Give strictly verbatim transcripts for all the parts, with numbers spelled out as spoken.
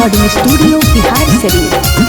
Recording studio Bihar Sharif.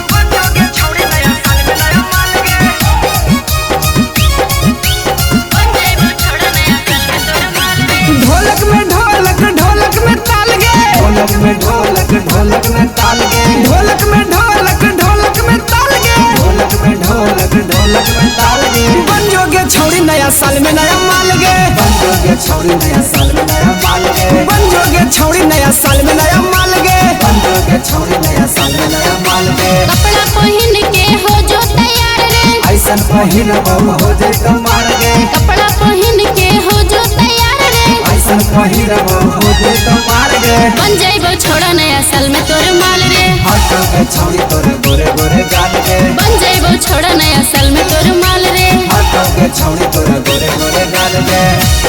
ढोलक में ढोलक ढोलक में ताल गे, ढोलक में ढोलक ढोलक में ताल गे, ढोलक में ढोलक ढोलक में ताल गे, ढोलक में ढोलक ढोलक में ताल गे। बन जोगे छौड़ी नया साल में नया माल गे, बन जोगे छौड़ी नया साल में नया माल गे, बन जोगे छौड़ी नया साल में नया माल गे, बन जोगे छौड़ी नया साल में नया माल गे। कपड़ा पहन के हो जो तैयार रे, ऐसन पहिन बहु हो जाए तो मार गे, कपड़ा पहन के हो जो तैयार रे, ऐसन पहिन बहु हो जाए तो मार गे। बन जाइबो छोड़ा नया साल में तोर माल रे, हटो के छौड़ी तोरे गोरे गोरे गाल गे, बन जाइबो छोड़ा नया साल में तोर माल रे, हटो के छौड़ी तोरे गोरे गोरे गाल गे।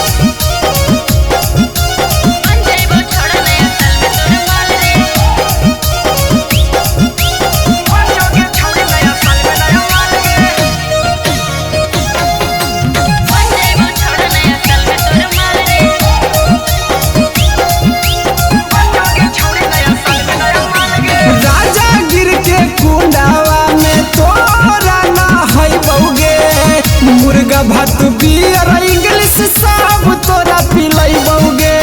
बन जाइबो छोड़ा नया साल में तोर माल रे, बन जाइबो छोड़ा नया साल में तोर माल रे। राजा गिर के कुंडावा में तोरा ना है बउगे, मुर्गा भात बियर इंग्लिश सब तोरा पिलाई बउगे।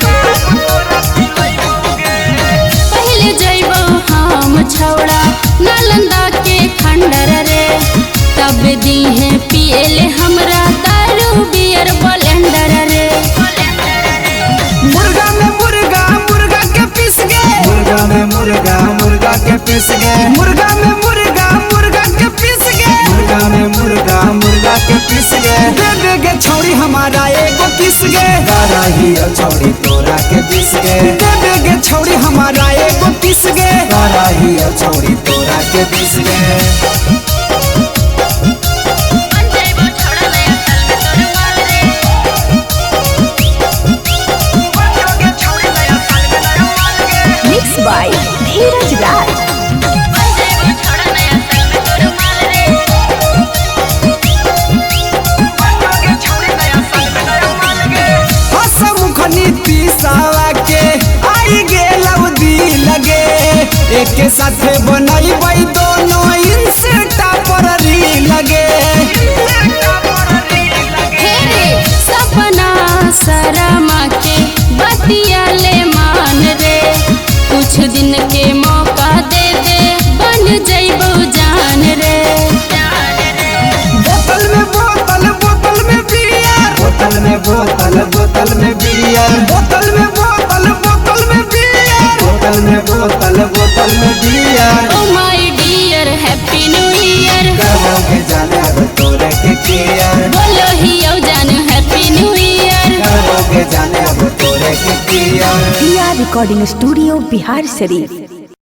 पहले जाइबो हम छौड़ा नालंदा के खंडर रे, तब दी है पिएले हमरा दारू बियर ब्लेंडर रे। मुर्गा में मुर्गा मुर्गा के पीस गे, मुर्गा में मुर्गा मुर्गा के पीस गे, मुर्गा में मुर्गा मुर्गा के पीस गे, मुर्गा में मुर्गा मुर्गा के पीस गे। दे दे गे छौड़ी हमारा एगो किस गे, गारा ही छौड़ी तोरा के पीस गे। दे दे गे छौड़ी हमारा एगो किस गे, गारा ही छौड़ी तोरा के पीस गे। बन जाइबो छोड़ा नया साल में तोर माल रे, मिक्स बाय धीरज राज। बन जाइबो छोड़ा नया साल में तोर माल रे, हसमुख नीति सावा के आई गे लवदी लगे, एक साथे बनैबै दोनों इंस्टा पर री लगे। हे रे सपना शर्मा के बतिया ले मान रे, कुछ दिन के मौका दे दे बन जाइबो जान रे। बोतल में बोतल बोतल में बियर, बोतल में बोतल बोतल में बियर, बोतल में बोतल बोतल में बियर, बोतल में बोतल बोतल में beer. Oh my dear happy new year, करोगे जाने अब तोरे के कियर, बोलो ही ओ जान हैप्पी न्यू ईयर। करोगे जाने अब तोरे के कियर। Recording studio Bihar Sharif.